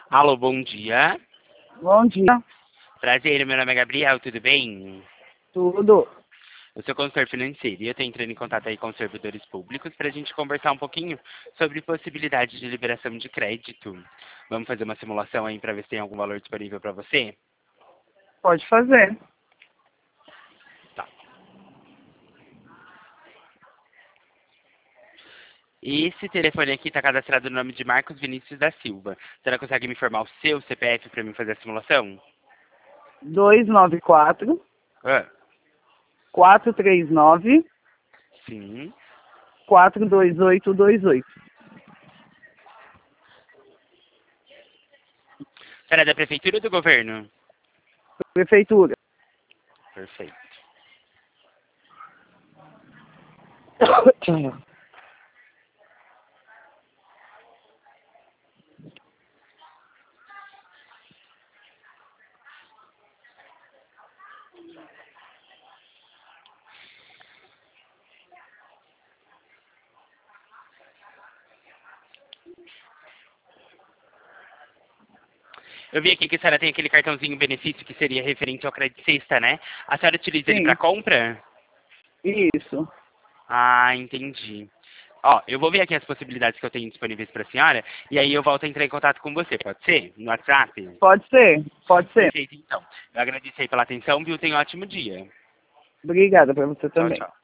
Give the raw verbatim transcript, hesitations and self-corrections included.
Alô, bom dia. Bom dia. Prazer, meu nome é Gabriel, tudo bem? Tudo. Eu sou consultor financeiro e eu estou entrando em contato aí com os servidores públicos para a gente conversar um pouquinho sobre possibilidade de liberação de crédito. Vamos fazer uma simulação aí para ver se tem algum valor disponível para você? Pode fazer. Tá. Esse telefone aqui está cadastrado no nome de Marcos Vinícius da Silva. Você consegue me informar o seu C P F para mim fazer a simulação? dois nove quatro, Ah, quatro três nove, sim. quatro dois oito dois oito. Será da prefeitura ou do governo? Prefeitura. Perfeito. Eu vi aqui que a senhora tem aquele cartãozinho benefício que seria referente ao crédito sexta, né? A senhora utiliza ele para Sim, compra? isso. Ah, entendi. Ó, eu vou ver aqui as possibilidades que eu tenho disponíveis para a senhora e aí eu volto a entrar em contato com você, pode ser? No WhatsApp? Pode ser, pode ser. Perfeito, então. Eu agradeço aí pela atenção, viu? Tenha um ótimo dia. Obrigada para você Tchau, também. tchau.